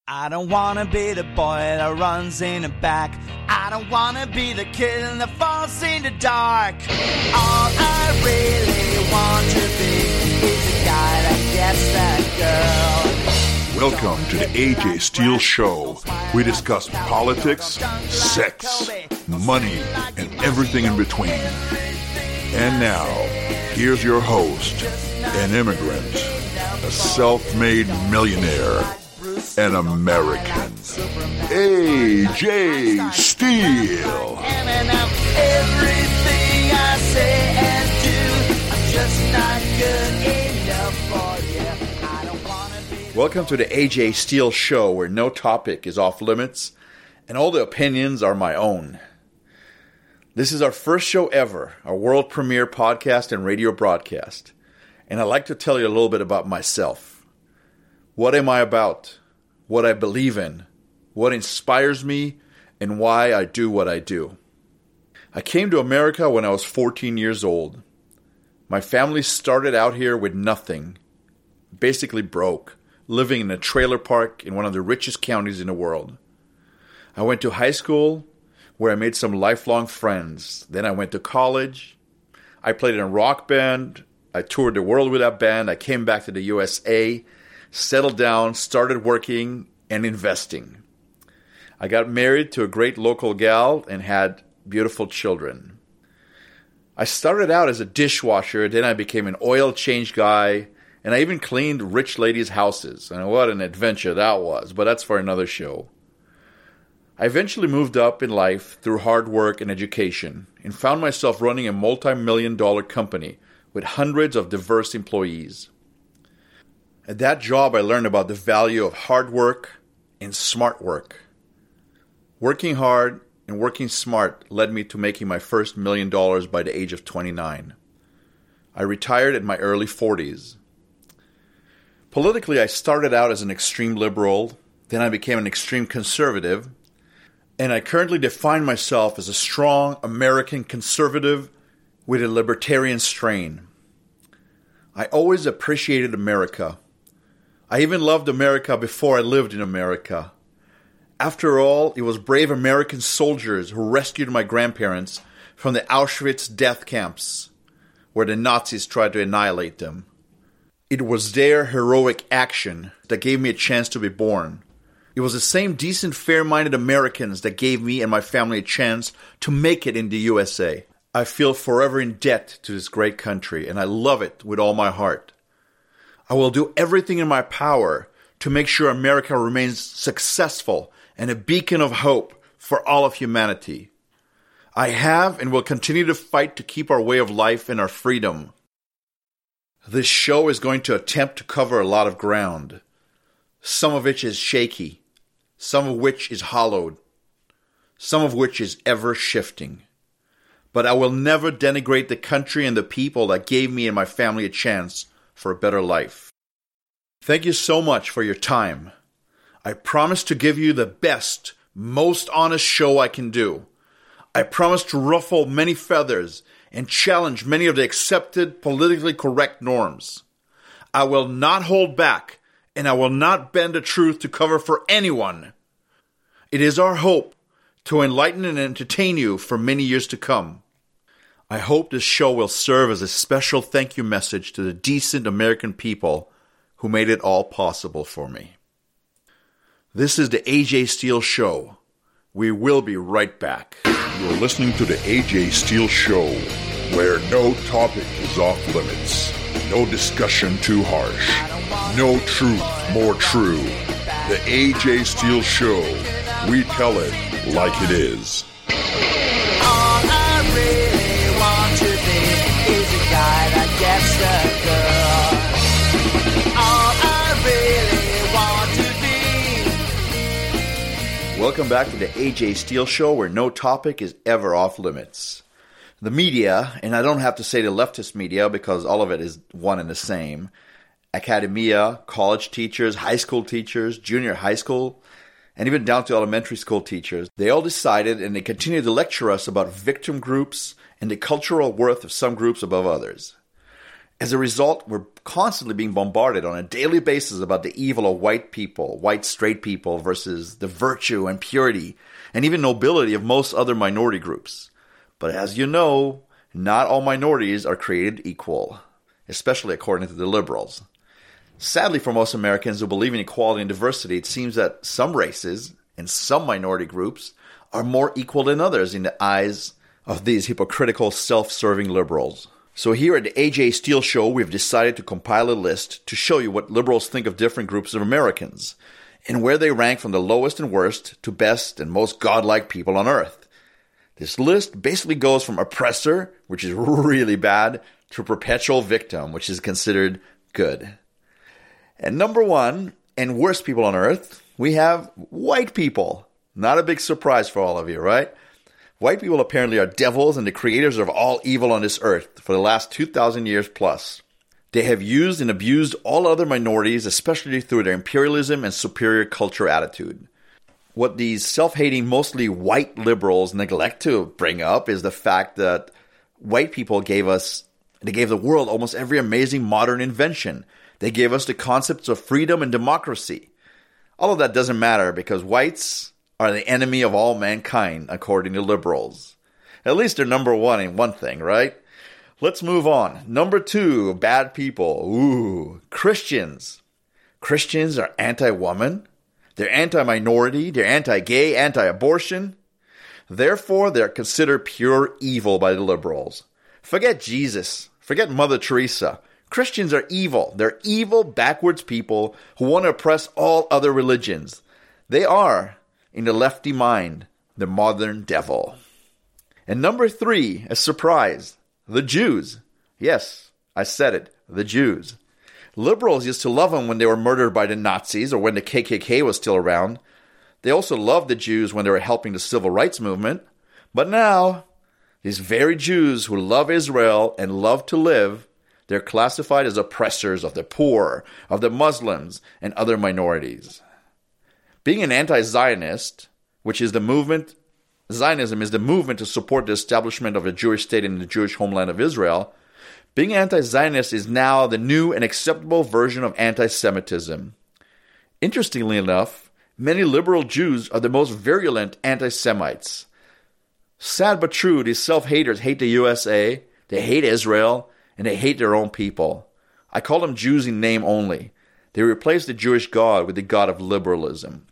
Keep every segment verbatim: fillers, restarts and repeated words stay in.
I don't wanna be the boy that runs in the back. I don't wanna be the kid that falls in the dark. All I really want to be is the guy that gets that girl. Welcome to the A J Steele Show. We discuss politics, sex, money, and everything in between. And now, here's your host, an immigrant, a self-made millionaire, an American, A J Steele. Everything I say and do, I'm just not good enough for you. I don't wanna be. Welcome to the A J Steele Show, where no topic is off limits and all the opinions are my own. This is our first show ever, our world premiere podcast and radio broadcast. And I'd like to tell you a little bit about myself. What am I about? What I believe in, what inspires me, and why I do what I do. I came to America when I was fourteen years old. My family started out here with nothing, basically broke, living in a trailer park in one of the richest counties in the world. I went to high school, where I made some lifelong friends. Then I went to college. I played in a rock band. I toured the world with that band. I came back to the U S A, settled down, started working and investing. I got married to a great local gal and had beautiful children. I started out as a dishwasher, then I became an oil change guy, and I even cleaned rich ladies' houses. And what an adventure that was, but that's for another show. I eventually moved up in life through hard work and education and found myself running a multi-million dollar company with hundreds of diverse employees. At that job, I learned about the value of hard work and smart work. Working hard and working smart led me to making my first million dollars by the age of twenty-nine. I retired in my early forties. Politically, I started out as an extreme liberal, then I became an extreme conservative, and I currently define myself as a strong American conservative with a libertarian strain. I always appreciated America. I even loved America before I lived in America. After all, it was brave American soldiers who rescued my grandparents from the Auschwitz death camps, where the Nazis tried to annihilate them. It was their heroic action that gave me a chance to be born. It was the same decent, fair-minded Americans that gave me and my family a chance to make it in the U S A. I feel forever in debt to this great country, and I love it with all my heart. I will do everything in my power to make sure America remains successful and a beacon of hope for all of humanity. I have and will continue to fight to keep our way of life and our freedom. This show is going to attempt to cover a lot of ground, some of which is shaky, some of which is hollowed, some of which is ever shifting. But I will never denigrate the country and the people that gave me and my family a chance for a better life. Thank you so much for your time. I promise to give you the best, most honest show I can do. I promise to ruffle many feathers and challenge many of the accepted politically correct norms. I will not hold back, and I will not bend the truth to cover for anyone. It is our hope to enlighten and entertain you for many years to come. I hope this show will serve as a special thank you message to the decent American people who made it all possible for me. This is the A J Steele Show. We will be right back. You're listening to the A J Steele Show, where no topic is off limits, no discussion too harsh, no truth more true. The A J Steele Show, we tell it like it is. All I really want to be is a guy that gets the girl. All I really want to be. Welcome back to the A J Steele Show, where no topic is ever off limits. The media, and I don't have to say the leftist media because all of it is one and the same, academia, college teachers, high school teachers, junior high school, and even down to elementary school teachers, they all decided and they continue to lecture us about victim groups and the cultural worth of some groups above others. As a result, we're constantly being bombarded on a daily basis about the evil of white people, white straight people versus the virtue and purity and even nobility of most other minority groups. But as you know, not all minorities are created equal, especially according to the liberals. Sadly, for most Americans who believe in equality and diversity, it seems that some races and some minority groups are more equal than others in the eyes of these hypocritical, self-serving liberals. So here at the A J Steele Show, we've decided to compile a list to show you what liberals think of different groups of Americans and where they rank from the lowest and worst to best and most godlike people on earth. This list basically goes from oppressor, which is really bad, to perpetual victim, which is considered good. And number one, and worst people on earth, we have white people. Not a big surprise for all of you, right? White people apparently are devils and the creators of all evil on this earth for the last two thousand years plus. They have used and abused all other minorities, especially through their imperialism and superior culture attitude. What these self-hating, mostly white liberals neglect to bring up is the fact that white people gave us, they gave the world almost every amazing modern invention. They gave us the concepts of freedom and democracy. All of that doesn't matter because whites are the enemy of all mankind, according to liberals. At least they're number one in one thing, right? Let's move on. Number two, bad people. Ooh, Christians. Christians are anti-woman. They're anti-minority. They're anti-gay, anti-abortion. Therefore, they're considered pure evil by the liberals. Forget Jesus. Forget Mother Teresa. Christians are evil. They're evil, backwards people who want to oppress all other religions. They are, in the lefty mind, the modern devil. And number three, a surprise, the Jews. Yes, I said it, the Jews. Liberals used to love them when they were murdered by the Nazis or when the K K K was still around. They also loved the Jews when they were helping the civil rights movement. But now, these very Jews who love Israel and love to live, they're classified as oppressors of the poor, of the Muslims, and other minorities. Being an anti-Zionist, which is the movement, Zionism is the movement to support the establishment of a Jewish state in the Jewish homeland of Israel, being anti-Zionist is now the new and acceptable version of anti-Semitism. Interestingly enough, many liberal Jews are the most virulent anti-Semites. Sad but true, these self-haters hate the U S A, they hate Israel, and they hate their own people. I call them Jews in name only. They replace the Jewish God with the God of liberalism.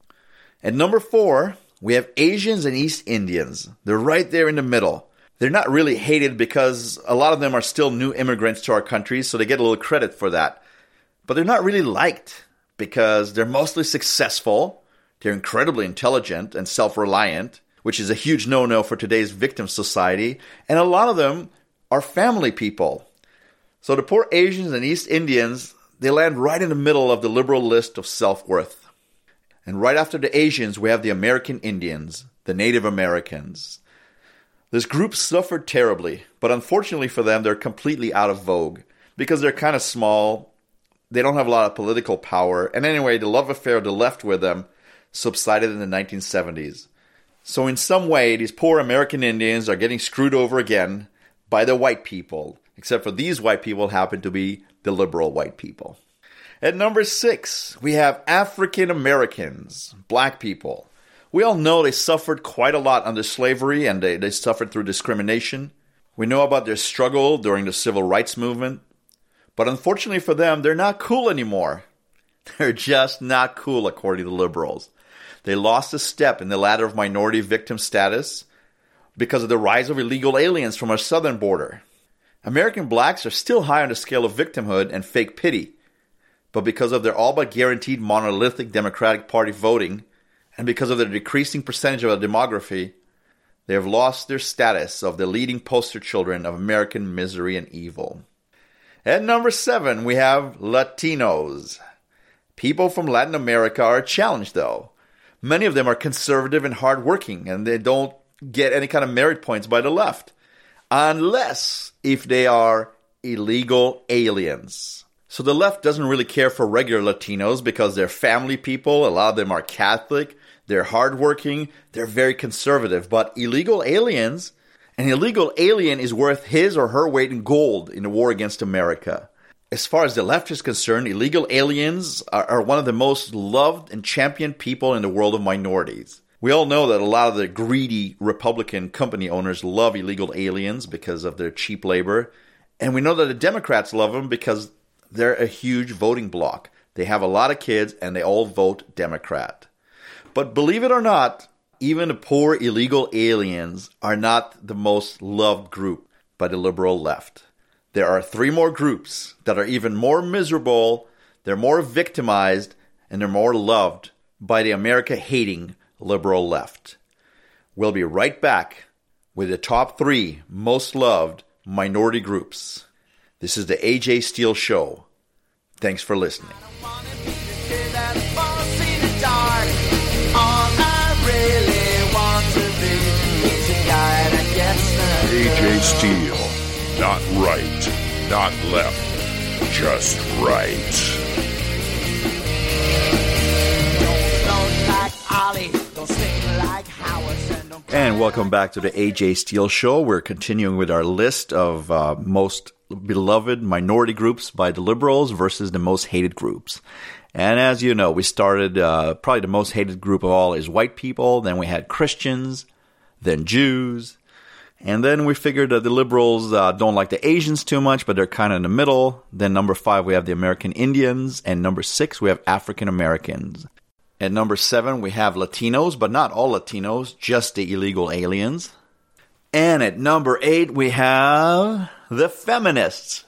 At number four, we have Asians and East Indians. They're right there in the middle. They're not really hated because a lot of them are still new immigrants to our country, so they get a little credit for that. But they're not really liked because they're mostly successful, they're incredibly intelligent and self-reliant, which is a huge no-no for today's victim society, and a lot of them are family people. So the poor Asians and East Indians, they land right in the middle of the liberal list of self-worth. And right after the Asians, we have the American Indians, the Native Americans. This group suffered terribly, but unfortunately for them, they're completely out of vogue because they're kind of small. They don't have a lot of political power. And anyway, the love affair of the left with them subsided in the nineteen seventies. So in some way, these poor American Indians are getting screwed over again by the white people, except for these white people happen to be the liberal white people. At number six, we have African Americans, black people. We all know they suffered quite a lot under slavery and they, they suffered through discrimination. We know about their struggle during the civil rights movement. But unfortunately for them, they're not cool anymore. They're just not cool according to liberals. They lost a step in the ladder of minority victim status because of the rise of illegal aliens from our southern border. American blacks are still high on the scale of victimhood and fake pity. But because of their all but guaranteed monolithic Democratic Party voting, and because of their decreasing percentage of the demography, they have lost their status of the leading poster children of American misery and evil. At number seven, we have Latinos. People from Latin America are challenged, though. Many of them are conservative and hardworking, and they don't get any kind of merit points by the left, unless if they are illegal aliens. So the left doesn't really care for regular Latinos because they're family people. A lot of them are Catholic. They're hardworking. They're very conservative. But illegal aliens, an illegal alien is worth his or her weight in gold in the war against America. As far as the left is concerned, illegal aliens are, are one of the most loved and championed people in the world of minorities. We all know that a lot of the greedy Republican company owners love illegal aliens because of their cheap labor. And we know that the Democrats love them because they're a huge voting bloc. They have a lot of kids and they all vote Democrat. But believe it or not, even the poor illegal aliens are not the most loved group by the liberal left. There are three more groups that are even more miserable, they're more victimized, and they're more loved by the America-hating liberal left. We'll be right back with the top three most loved minority groups. This is the A J Steele Show. Thanks for listening. A J Steele, not right, not left, just right. And welcome back to the A J Steele Show. We're continuing with our list of uh, most beloved minority groups by the liberals versus the most hated groups. And as you know, we started, uh, probably the most hated group of all is white people. Then we had Christians, then Jews. And then we figured that the liberals uh, don't like the Asians too much, but they're kind of in the middle. Then number five, we have the American Indians. And number six, we have African Americans. At number seven, we have Latinos, but not all Latinos, just the illegal aliens. And at number eight, we have the feminists.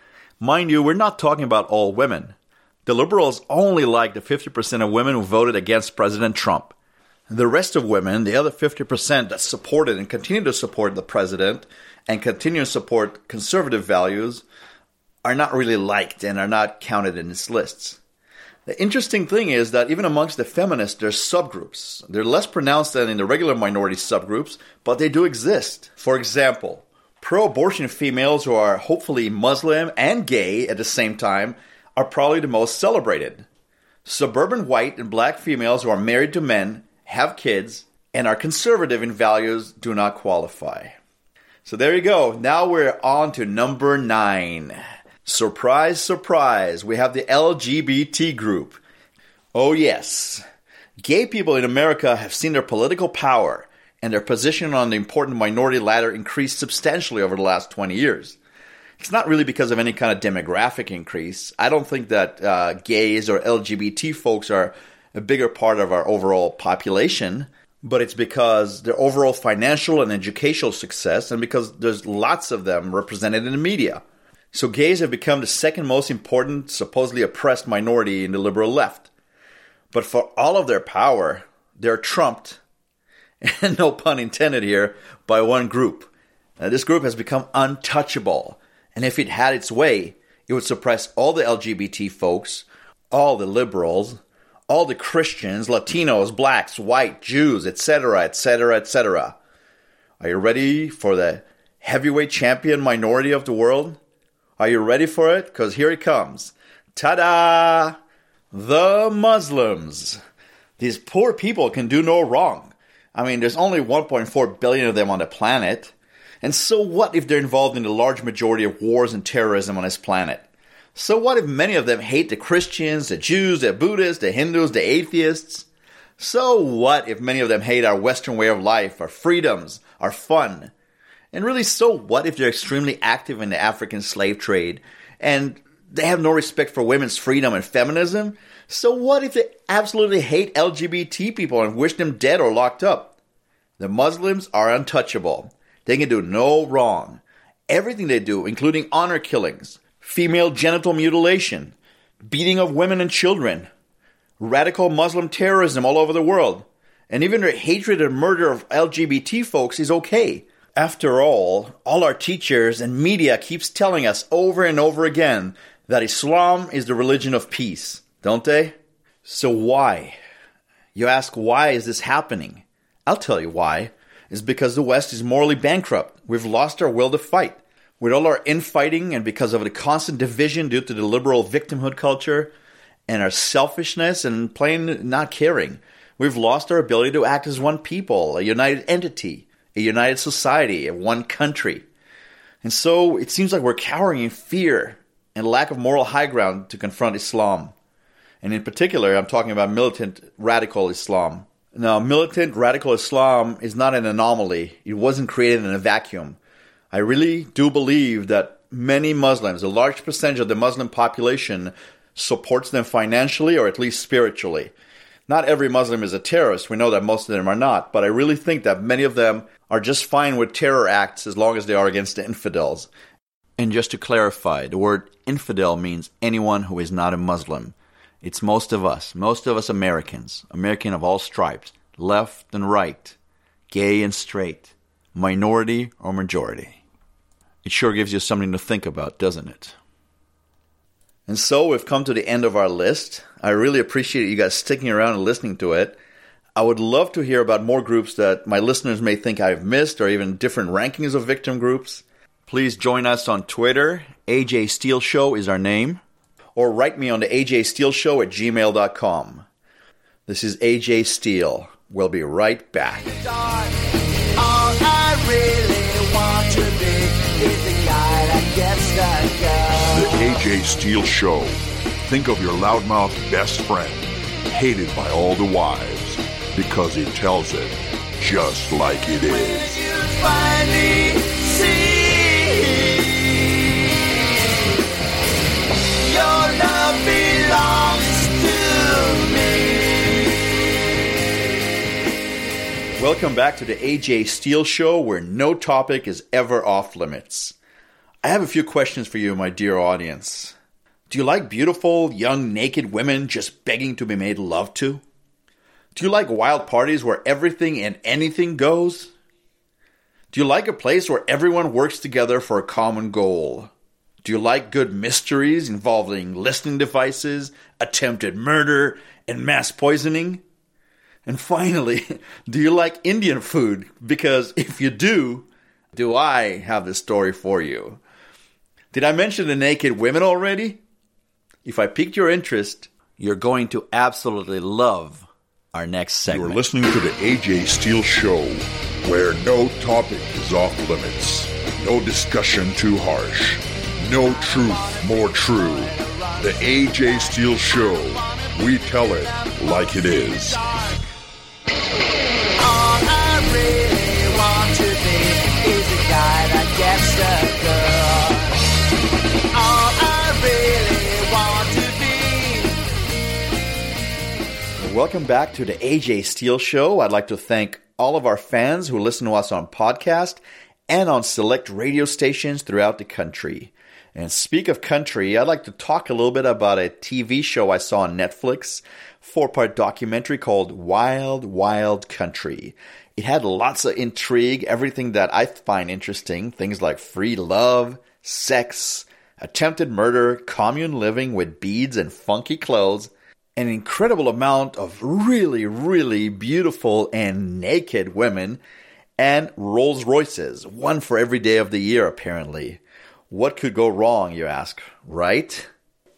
Mind you, we're not talking about all women. The liberals only like the fifty percent of women who voted against President Trump. The rest of women, the other fifty percent that supported and continue to support the president and continue to support conservative values, are not really liked and are not counted in its lists. The interesting thing is that even amongst the feminists, there's subgroups. They're less pronounced than in the regular minority subgroups, but they do exist. For example, pro-abortion females who are hopefully Muslim and gay at the same time are probably the most celebrated. Suburban white and black females who are married to men, have kids, and are conservative in values do not qualify. So there you go. Now we're on to number nine. Surprise, surprise, we have the L G B T group. Oh yes, gay people in America have seen their political power and their position on the important minority ladder increase substantially over the last twenty years. It's not really because of any kind of demographic increase. I don't think that uh, gays or L G B T folks are a bigger part of our overall population, but it's because their overall financial and educational success and because there's lots of them represented in the media. So gays have become the second most important, supposedly oppressed minority in the liberal left. But for all of their power, they're trumped, and no pun intended here, by one group. Now, this group has become untouchable, and if it had its way, it would suppress all the L G B T folks, all the liberals, all the Christians, Latinos, blacks, white, Jews, et cetera, et cetera, et cetera. Are you ready for the heavyweight champion minority of the world? Are you ready for it? Because here it comes. Ta-da! The Muslims. These poor people can do no wrong. I mean, there's only one point four billion of them on the planet. And so what if they're involved in the large majority of wars and terrorism on this planet? So what if many of them hate the Christians, the Jews, the Buddhists, the Hindus, the atheists? So what if many of them hate our Western way of life, our freedoms, our fun? And really, so what if they're extremely active in the African slave trade and they have no respect for women's freedom and feminism? So what if they absolutely hate L G B T people and wish them dead or locked up? The Muslims are untouchable. They can do no wrong. Everything they do, including honor killings, female genital mutilation, beating of women and children, radical Muslim terrorism all over the world, and even their hatred and murder of L G B T folks is okay. After all, all our teachers and media keeps telling us over and over again that Islam is the religion of peace, don't they? So why? You ask, why is this happening? I'll tell you why. It's because the West is morally bankrupt. We've lost our will to fight. With all our infighting and because of the constant division due to the liberal victimhood culture and our selfishness and plain not caring, we've lost our ability to act as one people, a united entity. A united society, a one country. And so it seems like we're cowering in fear and lack of moral high ground to confront Islam. And in particular, I'm talking about militant radical Islam. Now, militant radical Islam is not an anomaly. It wasn't created in a vacuum. I really do believe that many Muslims, a large percentage of the Muslim population, supports them financially or at least spiritually. Not every Muslim is a terrorist. We know that most of them are not. But I really think that many of them are just fine with terror acts as long as they are against the infidels. And just to clarify, the word infidel means anyone who is not a Muslim. It's most of us, most of us Americans, American of all stripes, left and right, gay and straight, minority or majority. It sure gives you something to think about, doesn't it? And so we've come to the end of our list. I really appreciate you guys sticking around and listening to it. I would love to hear about more groups that my listeners may think I've missed, or even different rankings of victim groups. Please join us on Twitter. A J Steele Show is our name. Or write me on the A J Steele Show at gmail dot com. This is A J Steele. We'll be right back. All I really want to be is the guy that gets that girl. The A J Steele Show. Think of your loudmouth best friend, hated by all the wives, because he tells it just like it is. When you finally see your love belongs to me. Welcome back to the A J Steele Show, where no topic is ever off limits. I have a few questions for you, my dear audience. Do you like beautiful, young, naked women just begging to be made love to? Do you like wild parties where everything and anything goes? Do you like a place where everyone works together for a common goal? Do you like good mysteries involving listening devices, attempted murder, and mass poisoning? And finally, do you like Indian food? Because if you do, do I have the story for you. Did I mention the naked women already? If I piqued your interest, you're going to absolutely love our next segment. You're listening to the A J Steele Show, where no topic is off limits, no discussion too harsh, no truth more true. The A J Steele Show, we tell it like it is. All I really want to be is the guy that gets the girl. All I really want to be. Welcome back to the A J Steele Show. I'd like to thank all of our fans who listen to us on podcast and on select radio stations throughout the country. And speak of country, I'd like to talk a little bit about a T V show I saw on Netflix, four-part documentary called Wild Wild Country. It had lots of intrigue, everything that I find interesting, things like free love, sex, attempted murder, commune living with beads and funky clothes, an incredible amount of really, really beautiful and naked women, and Rolls Royces, one for every day of the year apparently. What could go wrong, you ask, right?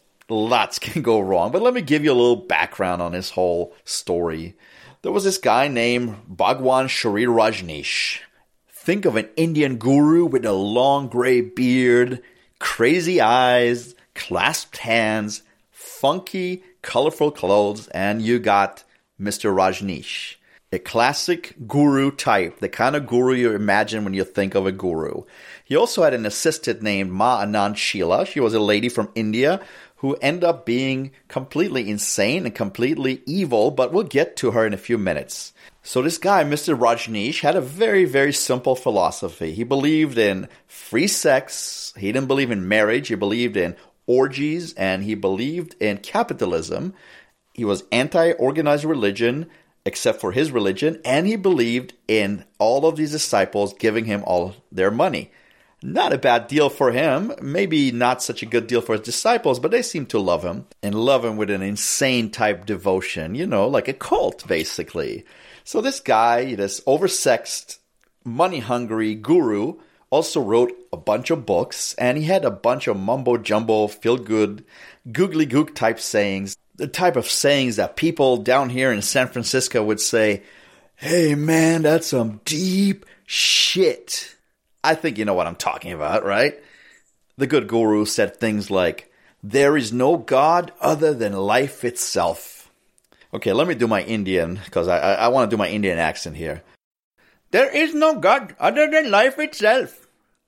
Lots can go wrong, but let me give you a little background on this whole story. There was this guy named Bhagwan Shree Rajneesh. Think of an Indian guru with a long gray beard, crazy eyes, clasped hands, funky, colorful clothes, and you got Mister Rajneesh. A classic guru type, the kind of guru you imagine when you think of a guru. He also had an assistant named Ma Anand Sheela. She was a lady from India who ended up being completely insane and completely evil, but we'll get to her in a few minutes. So this guy, Mister Rajneesh, had a very, very simple philosophy. He believed in free sex. He didn't believe in marriage. He believed in orgies, and he believed in capitalism. He was anti-organized religion, except for his religion, and he believed in all of these disciples giving him all their money. Not a bad deal for him, maybe not such a good deal for his disciples, but they seem to love him, and love him with an insane type devotion, you know, like a cult, basically. So this guy, this oversexed, money-hungry guru, also wrote a bunch of books, and he had a bunch of mumbo-jumbo, feel-good, googly-gook type sayings, the type of sayings that people down here in San Francisco would say, "Hey man, that's some deep shit." I think you know what I'm talking about, right? The good guru said things like, "There is no God other than life itself." Okay, let me do my Indian, because I, I, I want to do my Indian accent here. "There is no God other than life itself.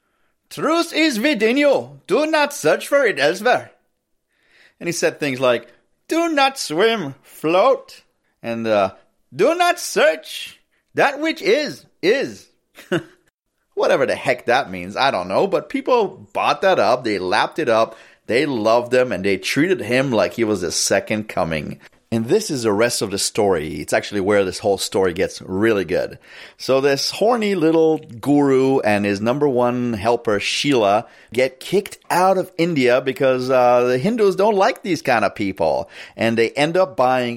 Truth is within you. Do not search for it elsewhere." And he said things like, "Do not swim, float, and uh, do not search. That which is, is." Whatever the heck that means, I don't know. But people bought that up. They lapped it up. They loved him, and they treated him like he was the second coming. And this is the rest of the story. It's actually where this whole story gets really good. So this horny little guru and his number one helper, Sheila, get kicked out of India because uh, the Hindus don't like these kind of people. And they end up buying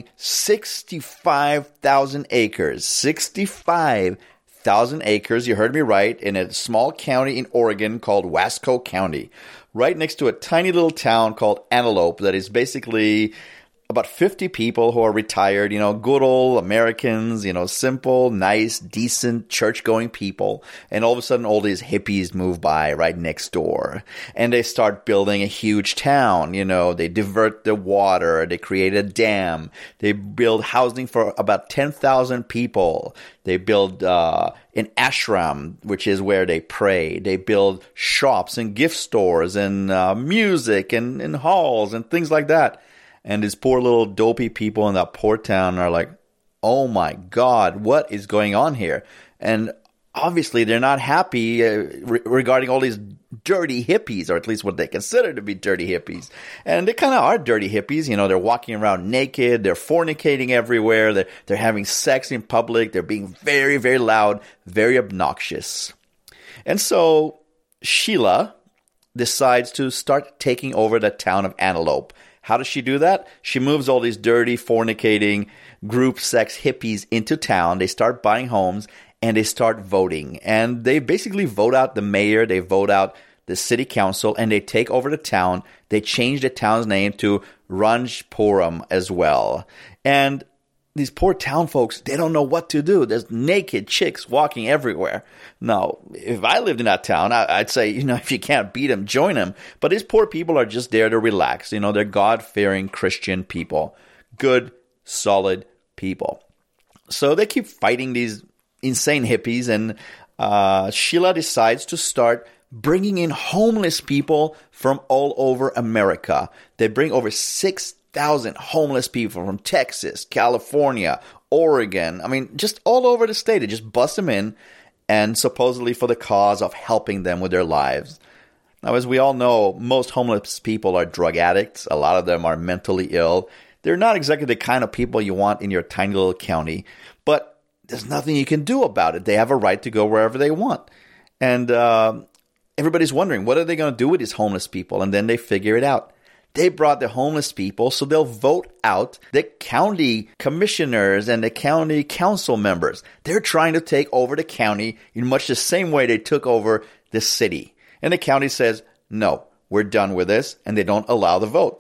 sixty-five thousand acres. sixty-five thousand acres, you heard me right, in a small county in Oregon called Wasco County. Right next to a tiny little town called Antelope that is basically about fifty people who are retired, you know, good old Americans, you know, simple, nice, decent, church-going people. And all of a sudden, all these hippies move by right next door. And they start building a huge town, you know. They divert the water. They create a dam. They build housing for about ten thousand people. They build uh, an ashram, which is where they pray. They build shops and gift stores and uh, music and, and halls and things like that. And these poor little dopey people in that poor town are like, oh my God, what is going on here? And obviously they're not happy uh, re- regarding all these dirty hippies, or at least what they consider to be dirty hippies. And they kind of are dirty hippies. You know, they're walking around naked. They're fornicating everywhere. They're, they're having sex in public. They're being very, very loud, very obnoxious. And so Sheila decides to start taking over the town of Antelope. How does she do that? She moves all these dirty, fornicating, group sex hippies into town. They start buying homes, and they start voting. And they basically vote out the mayor. They vote out the city council, and they take over the town. They change the town's name to Ranjpuram as well. And these poor town folks, they don't know what to do. There's naked chicks walking everywhere. Now, if I lived in that town, I'd say, you know, if you can't beat them, join them. But these poor people are just there to relax. You know, they're God-fearing Christian people. Good, solid people. So they keep fighting these insane hippies, and uh, Sheila decides to start bringing in homeless people from all over America. They bring over six thousand homeless people from Texas, California, Oregon. I mean, just all over the state. They just bust them in, and supposedly for the cause of helping them with their lives. Now, as we all know, most homeless people are drug addicts. A lot of them are mentally ill. They're not exactly the kind of people you want in your tiny little county, but there's nothing you can do about it. They have a right to go wherever they want. And uh, everybody's wondering, what are they going to do with these homeless people? And then they figure it out. They brought the homeless people, so they'll vote out the county commissioners and the county council members. They're trying to take over the county in much the same way they took over the city. And the county says, no, we're done with this, and they don't allow the vote.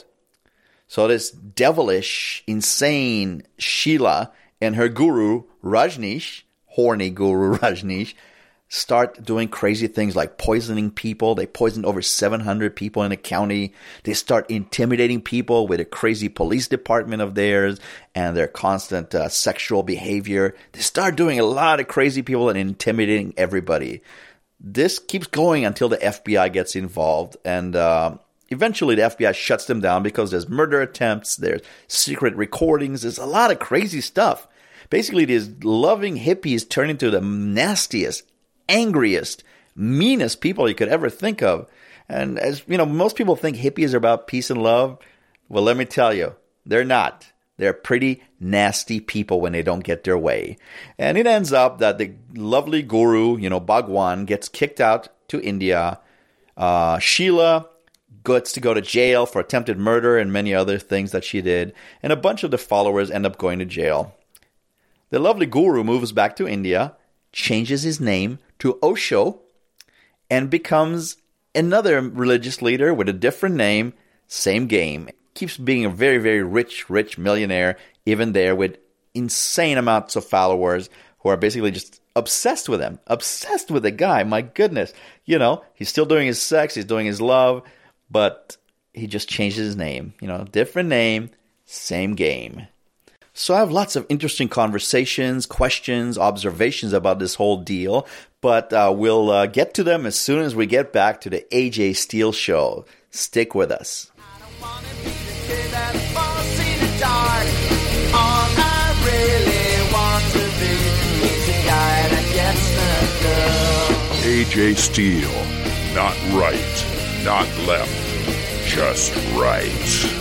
So this devilish, insane Sheila and her guru, Rajneesh, horny guru Rajneesh, start doing crazy things like poisoning people. They poisoned over seven hundred people in the county. They start intimidating people with a crazy police department of theirs and their constant uh, sexual behavior. They start doing a lot of crazy people and intimidating everybody. This keeps going until the F B I gets involved, and uh, eventually the F B I shuts them down because there's murder attempts, there's secret recordings, there's a lot of crazy stuff. Basically, these loving hippies turn into the nastiest, angriest, meanest people you could ever think of. And as you know, most people think hippies are about peace and love. Well, let me tell you, they're not. They're pretty nasty people when they don't get their way. And it ends up that the lovely guru, you know, Bhagwan, gets kicked out to India. Uh, Sheila gets to go to jail for attempted murder and many other things that she did. And a bunch of the followers end up going to jail. The lovely guru moves back to India, changes his name to Osho, and becomes another religious leader with a different name, same game. Keeps being a very, very rich, rich millionaire, even there with insane amounts of followers who who are basically just obsessed with him, obsessed with the guy. My goodness. You know, he's still doing his sex, he's doing his love, but he just changed his name. You know, different name, same game. So I have lots of interesting conversations, questions, observations about this whole deal, but uh, we'll uh, get to them as soon as we get back to the A J Steele Show. Stick with us. I don't wanna be the kid that falls in the dark. All I really want to be is the guy that gets the girl. A J Steele. Not right, not left, just right.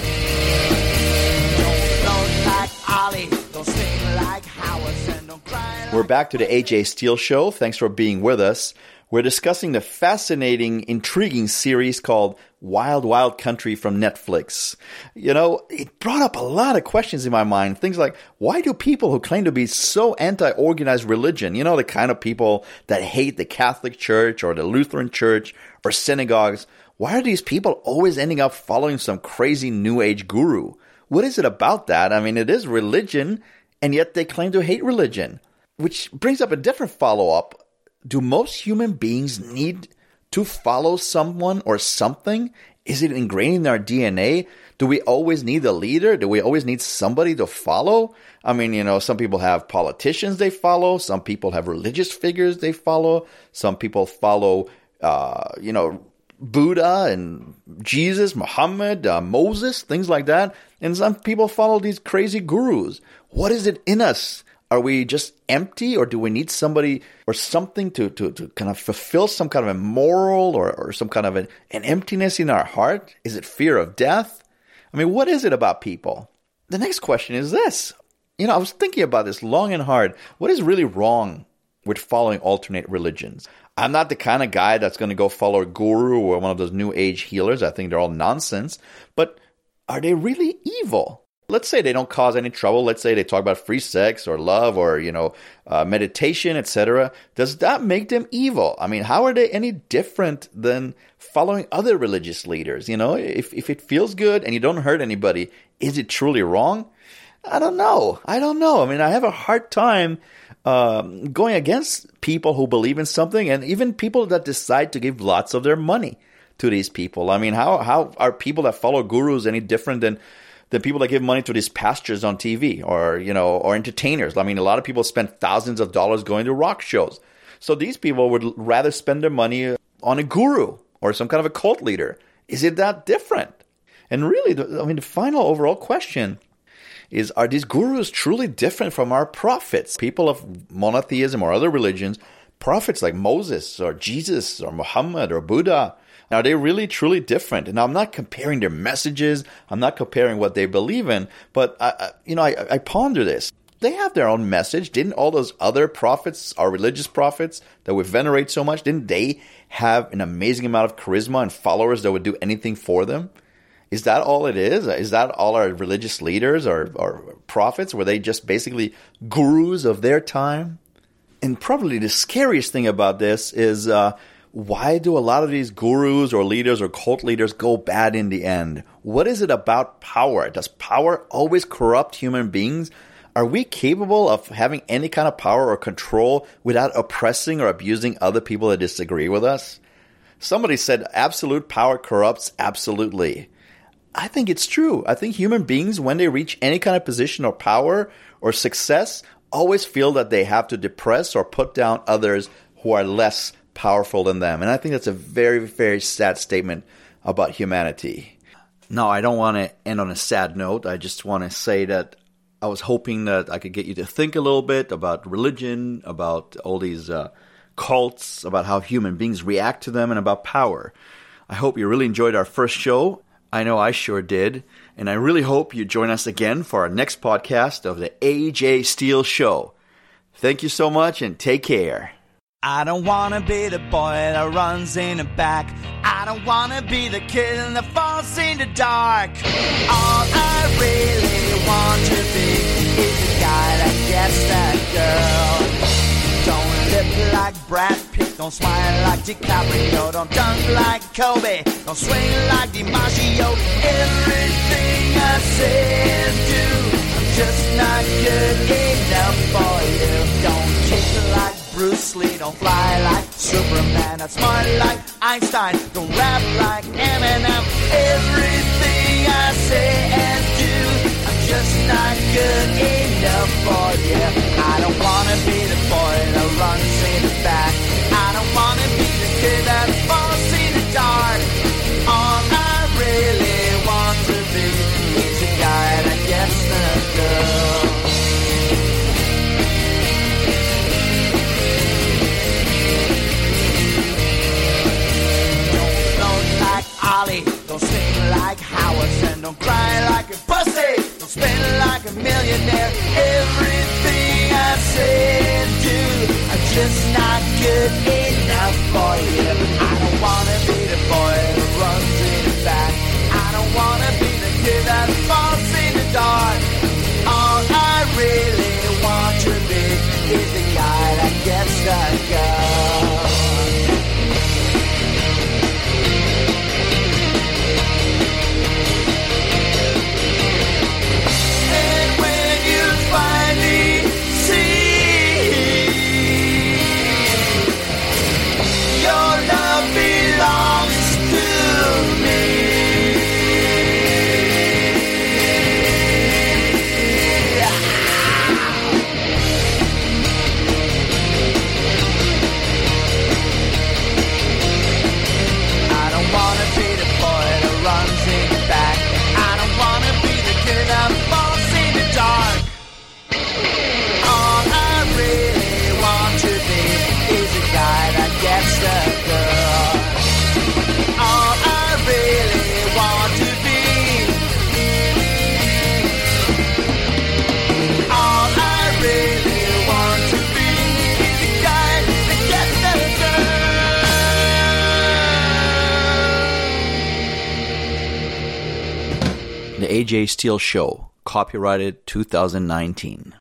We're back to the A J Steele Show. Thanks for being with us. We're discussing the fascinating, intriguing series called Wild Wild Country from Netflix. You know, it brought up a lot of questions in my mind. Things like, why do people who claim to be so anti-organized religion, you know, the kind of people that hate the Catholic Church or the Lutheran Church or synagogues, why are these people always ending up following some crazy New Age guru? What is it about that? I mean, it is religion, and yet they claim to hate religion. Which brings up a different follow-up. Do most human beings need to follow someone or something? Is it ingrained in our D N A? Do we always need a leader? Do we always need somebody to follow? I mean, you know, some people have politicians they follow. Some people have religious figures they follow. Some people follow, uh, you know, Buddha and Jesus, Muhammad, uh, Moses, things like that. And some people follow these crazy gurus. What is it in us? Are we just empty, or do we need somebody or something to, to, to kind of fulfill some kind of a moral or, or some kind of an, an emptiness in our heart? Is it fear of death? I mean, what is it about people? The next question is this. You know, I was thinking about this long and hard. What is really wrong with following alternate religions? I'm not the kind of guy that's going to go follow a guru or one of those new age healers. I think they're all nonsense. But are they really evil? Let's say they don't cause any trouble. Let's say they talk about free sex or love or, you know, uh, meditation, et cetera. Does that make them evil? I mean, how are they any different than following other religious leaders? You know, if, if it feels good and you don't hurt anybody, is it truly wrong? I don't know. I don't know. I mean, I have a hard time um, going against people who believe in something, and even people that decide to give lots of their money to these people. I mean, how, how are people that follow gurus any different than the people that give money to these pastors on T V or, you know, or entertainers? I mean, a lot of people spend thousands of dollars going to rock shows. So these people would rather spend their money on a guru or some kind of a cult leader. Is it that different? And really, the, I mean, the final overall question is, are these gurus truly different from our prophets? People of monotheism or other religions, prophets like Moses or Jesus or Muhammad or Buddha, are they really truly different? And I'm not comparing their messages. I'm not comparing what they believe in. But, I, I, you know, I, I ponder this. They have their own message. Didn't all those other prophets, our religious prophets that we venerate so much, didn't they have an amazing amount of charisma and followers that would do anything for them? Is that all it is? Is that all our religious leaders or, or prophets? Were they just basically gurus of their time? And probably the scariest thing about this is, uh, why do a lot of these gurus or leaders or cult leaders go bad in the end? What is it about power? Does power always corrupt human beings? Are we capable of having any kind of power or control without oppressing or abusing other people that disagree with us? Somebody said absolute power corrupts absolutely. I think it's true. I think human beings, when they reach any kind of position or power or success, always feel that they have to depress or put down others who are less powerful than them. And I think that's a very, very sad statement about humanity. No, I don't want to end on a sad note. I just want to say that I was hoping that I could get you to think a little bit about religion, about all these uh, cults, about how human beings react to them, and about power. I hope you really enjoyed our first show. I know I sure did. And I really hope you join us again for our next podcast of the A J Steele Show. Thank you so much and take care. I don't wanna be the boy that runs in the back. I don't wanna be the kid that falls in the dark. All I really want to be is the guy that gets that girl. Don't lip like Brad Pitt, don't smile like DiCaprio, don't dunk like Kobe, don't swing like DiMaggio. Everything I say and do, I'm just not good enough for you. Don't kick don't fly like Superman, not smart like Einstein, don't rap like Eminem. Everything I say and do, I'm just not good enough for you. I don't wanna be the boy that runs in the back. I don't wanna be the kid that falls in the dark. All I really want to be is a guy that gets the girl. Don't float like Ollie, don't sing like Howard, and don't cry like a pussy, don't spend like a millionaire. Everything I say and do, I'm just not good enough for you. I don't wanna be the boy that runs in the back. I don't wanna be the kid that falls in the dark. All I really want to be is the guy that gets the girl. And when you finally see your love belongs to me. I don't wanna be the boy that runs in the back. I don't wanna be the kid that falls in the dark. All I really want to be is a guy that gets the girl. All I really want to be. All I really want to be is the guy that gets the girl. The A J Steele Show, copyrighted two thousand nineteen.